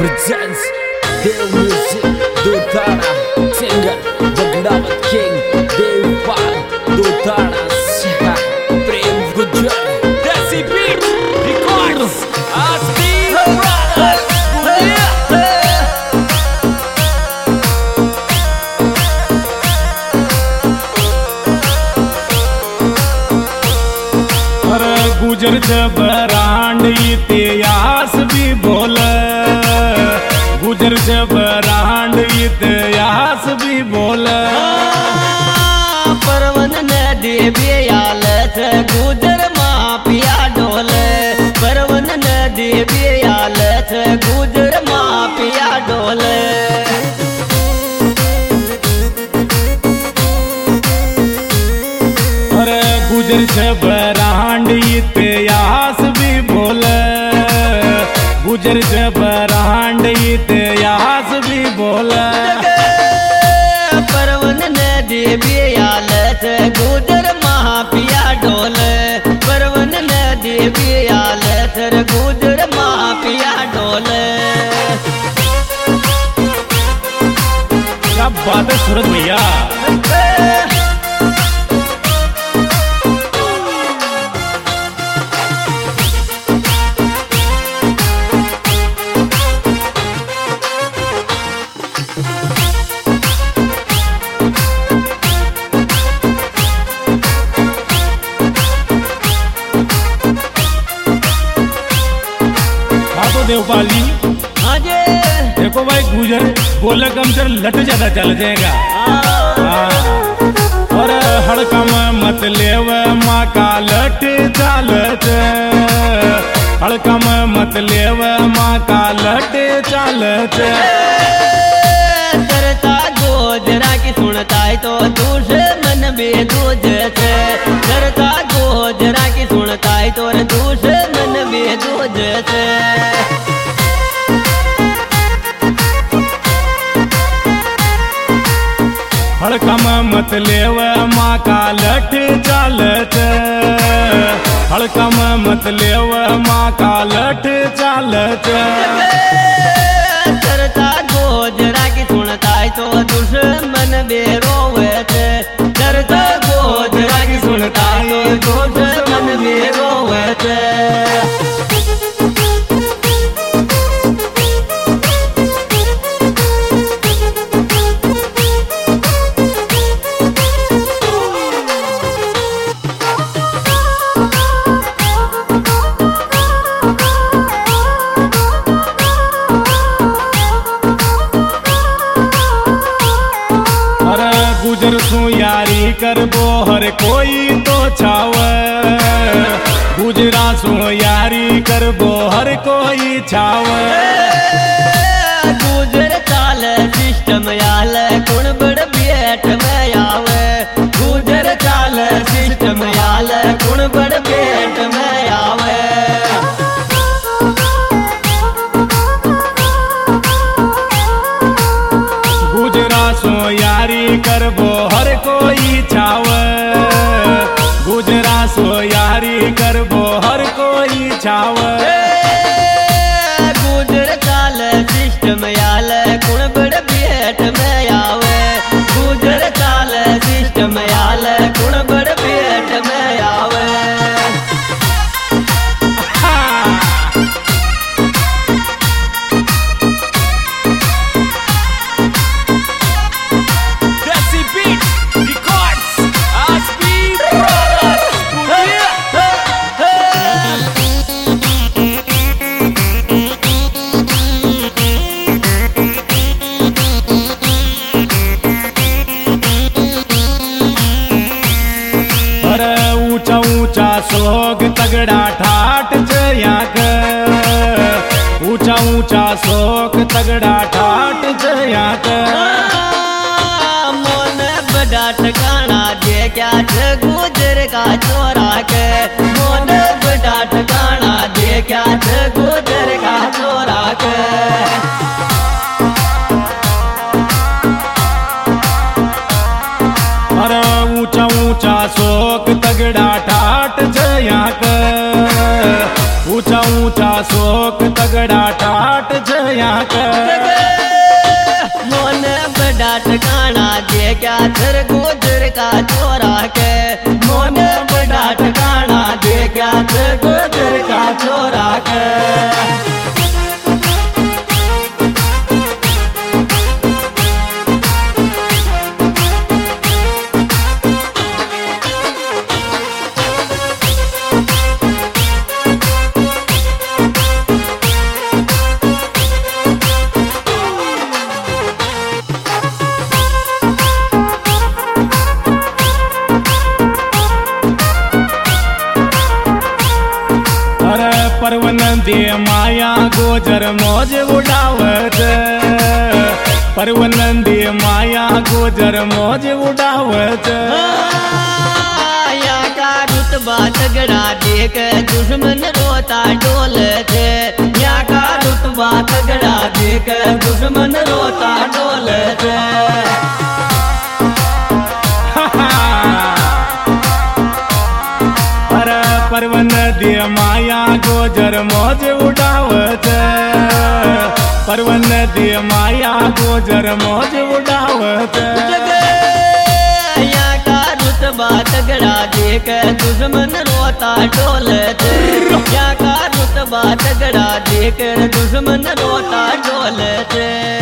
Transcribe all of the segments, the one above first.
presents Dev Music Dutana Singer Jagdawat King Dev Pal Dutana Prem Gujjar Desi Beat Records Asti Brothers गुजर जबरांड इतिहास भी बोल गुजर जबरांड इतिहास भी बोल परवन नदी बियालत गुजर मापिया डोल परवन नदी बियालत गुजर मापिया डोल गुजर जबरांड इतिहास भी बोल गुजर जबरांड इतिहास भी बोल परवन नदी बियालत गुजर मापिया डोल परवन नदी बियालत गुजर मापिया डोल। क्या बात है सूरज भैया। देवपाल जी हाँ जी देखो भाई गुजर बोले कम से लट ज्यादा चल जाएगा और हड़कम मत लेव माँ का लट चालत हड़कम मत लेव माँ का लट चालत करता गोजरा की सुनता है तो दुश्मन भी दूजते करता गोजरा की सुनता है तो दुश्मन भी दूजते हड़कम मत लेव माँ का लट चालत हड़कम मत लेव माँ का लट चालत करता गोजरा की सुनता है तो दुश्मन भी रोवते करता गोजरा की सुनता है तो दुश्मन भी रोवते। गुजर सु यारी कर बो हर कोई तो छाव गुजरा सु यारी कर बो हर कोई छाव गुजर चाल सिस्टम याल कुण बड़ बेट में आवे गुजर चाल सिस्टम याल कुण बड़ बेट में आवे। गुजरा सो यारी कर बो हर कोई छाव गुजरा सो यारी कर बो हर कोई छाव गुजर चाल सिस्टम याल कुण बड़ बेट में आवे गुजर चाल सिस्टम याल कुण बड़ बेट में आवे। ऊंचा सोग तगड़ा ठाट जयाक ऊंचा ऊंचा सोग तगड़ा ठाट जयाक मोन बड़ा ठिकाना दे क्या गुजर का चोरा के मोन बड़ा ठिकाना दे क्या गुजर का चोरा के। ऊंचा ऊंचा सोक तगड़ा ठाट जयाक ऊंचा ऊंचा शोक तगड़ा ठाट जया यहाँ के मोन बड़ा ठिकाना देखा थर गुजर का छोरा के मोन बड़ा ठिकाना देखा थर गुजर का छोरा के परवन दे माया गोजर मौज उड़ावत परवन दे माया गोजर मौज उड़ावत या का रुतबा तगड़ा देख दुश्मन रोता डोलत या का रुतबा तगड़ा देख दुश्मन रोता डोलत परवन दे माया गोजर मौज उड़ावत परवन दे माया गोजर मौज उड़ावत या का रुतबा तगड़ा देख दुश्मन रोता डोलत या का रुतबा तगड़ा देख दुश्मन रोता डोलत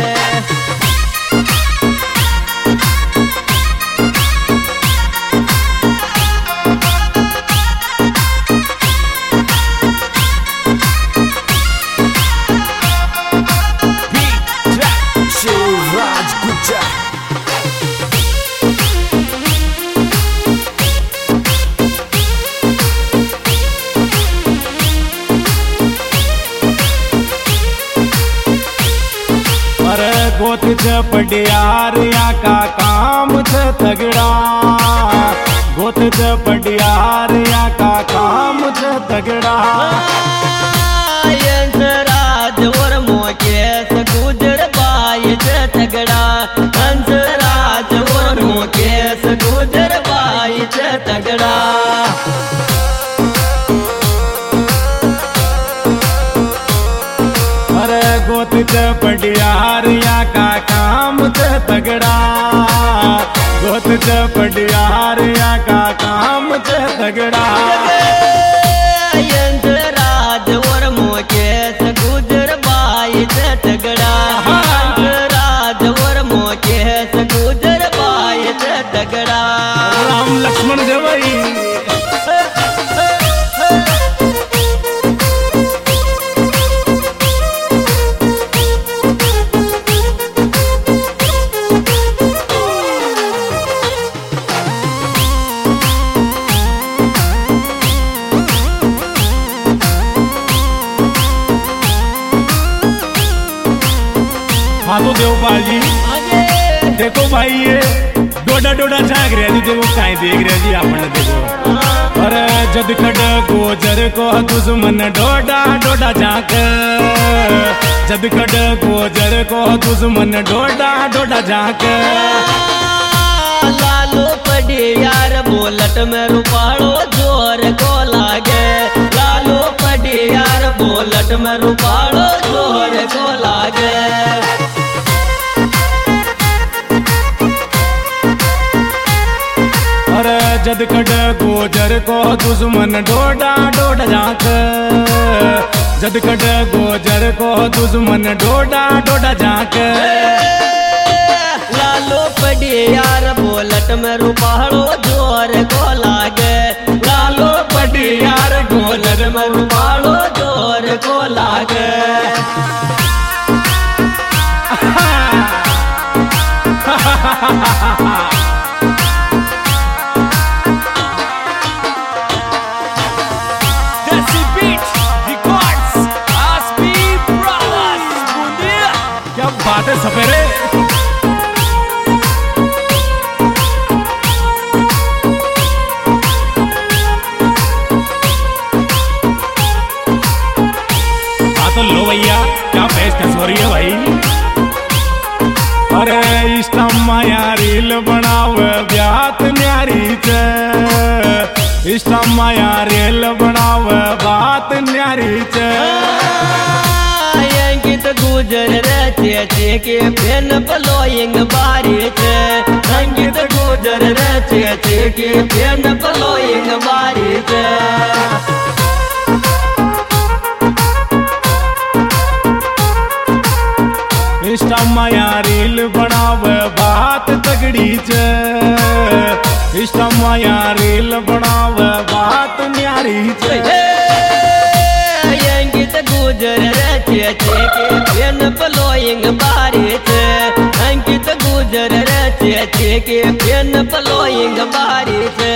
गोत पडियार या का काम छ तगड़ा गोत पडियार या का काम छ तगड़ा हंसराज और मुकेश गुजर बाई छ तगड़ा हंसराज और मुकेश गुजर बाई छ तगड़ा गोत पडियार या का काम छ तगड़ा गोत पडियार या का काम छ तगड़ा हंसराज और मुकेश गुजर बाई छ तगड़ा हंसराज और मुकेश गुजर बाई छ तगड़ा राम लक्ष्मण देवई हाँ तो देवपाल जी देखो भाई ये डोडा डोडा झाँक रहे जी देखो कहीं देख रहे जी आपने देखो और जद खड गोजर को दुश्मन डोडा डोडा झाँक जद खड गोजर को दुश्मन डोडा डोडा झाँक लालो पड़ी यार बोलट में रुपाड़ो जोर को लागे लालो पड़ी यार बोलट में रुपाड़ो जोर को लागे जद खड गोजर को दुश्मन डोडा डोडा झाँक जद खड गोजर को दुश्मन डोडा डोडा झाँक लालो पड़ी यार बोलट में रुपाड़ो जोर को लागे लालो पड़ी यार गोलर में रुपाड़ो जोर को लागे बात है सपेरे तो लो भैया क्या बेस्ट हो रही है भाई अरे इष्टम माया रील बनाव ब्यात न्यारी च इष्टम माया रील बनाव बात न्यारी च गुजर रचे के पेन पलोइंग बारी छे संगीत गुजर रचे के पेन पलोइंग बारी छे इंस्टा माया रील बनावे बात तगड़ी छे इंस्टा माया रील बनावे बात न्यारी छे संगीत गुजर रचे के पेन पलोइंग बारी छे संगीत गुजर रचे के पेन पलोइंग बारी छे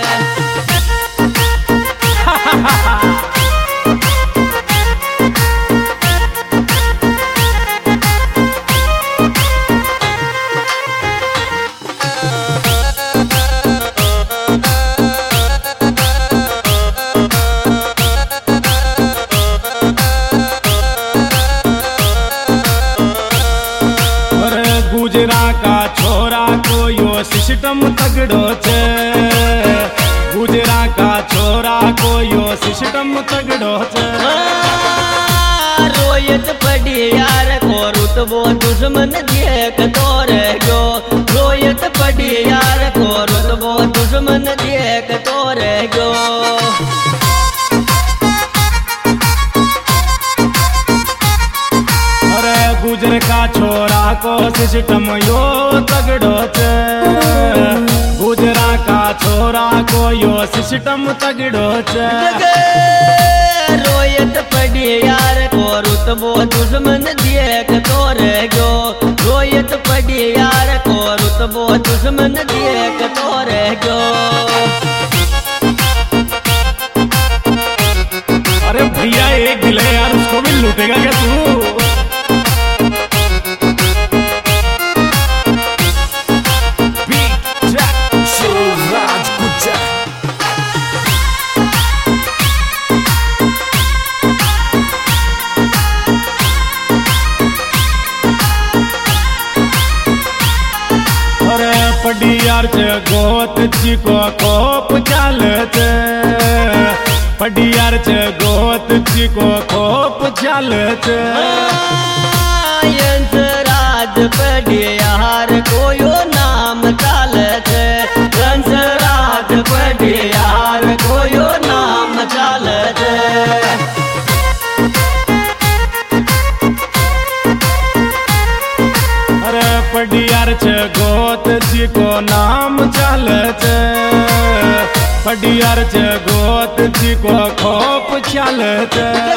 गुजरा का छोरा को यो सिस्टम तगड़ो छे गुजरा का छोरा को यो सिस्टम तगड़ो छे रोयत पड़ी यार को रुतबो दुश्मन देख तोर गयो रोयत पड़ी यार को रुतबो दुश्मन देख तोर गयो गुजर का छोरा को सिस्टम यो तगड़ो छे गुजरा का छोरा को यो सिस्टम तगड़ो छे रोयत पड़ी यार को रुतबो दुश्मन देख तोर गयो रोयत पड़ी यार को रुतबो दुश्मन देख तोर गयो अरे भैया एक गिले यार उसको भी लूटेगा क्या तू पडियार च गोत जी को खोप चालत पडियार च गोत जी को खोप चालत राज पडियार को यो नाम चालत राज पडियार को यो नाम चालत पडियार च गोत जी को नाम चालत पडियार च गोत जी को खोप चालत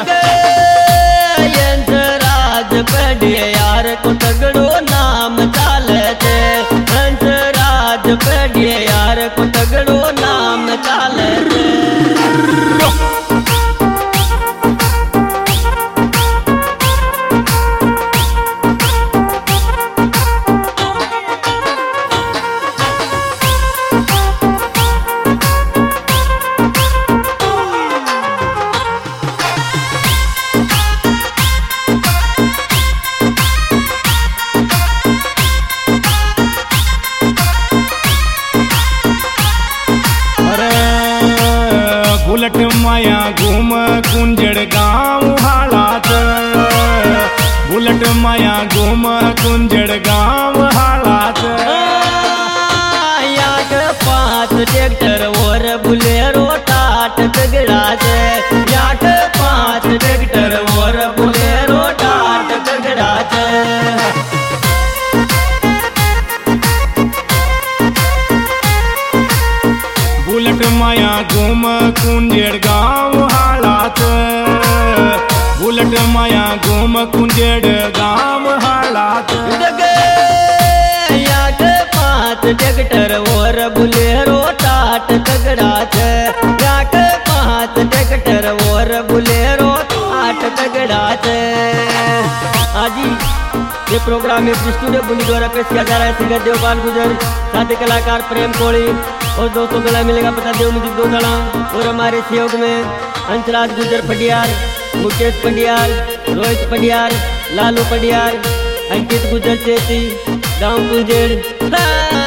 राज पडियार को तगड़ो नाम चालत राज पडियार को तगड़ो नाम चालत बुलट माया घूम कुंजड़ गाँव हालात बुलट माया घूम कुंजड़ गाँव हालात याक 5 ट्रैक्टर और बुलेरो टाट तगड़ा छे याक 5 ट्रैक्टर और बुलेरो टाट तगड़ा छे बुलट माया घूम कुंजड़ गाँव हालात बुलट माया घूम कुंजड़ गाँव हालात याक 5 ट्रैक्टर और बुलेरो टाट तगड़ा छे याक 5 ट्रैक्टर और बुलेरो टाट तगड़ा छे आजी ये प्रोग्राम एक स्टूडियो बुंदी द्वारा पेश किया जा रहा है सिंगर देवपाल गुजर साथी कलाकार प्रेम कोली और दोस्तों गला मिलेगा पता देव म्यूजिक दोसाना और हमारे सहयोग में अंशराज गुजर पडियार मुकेश पडियार रोहित पडियार लालू पडियार अंकित गुजर चेती गाँव कुंजेड़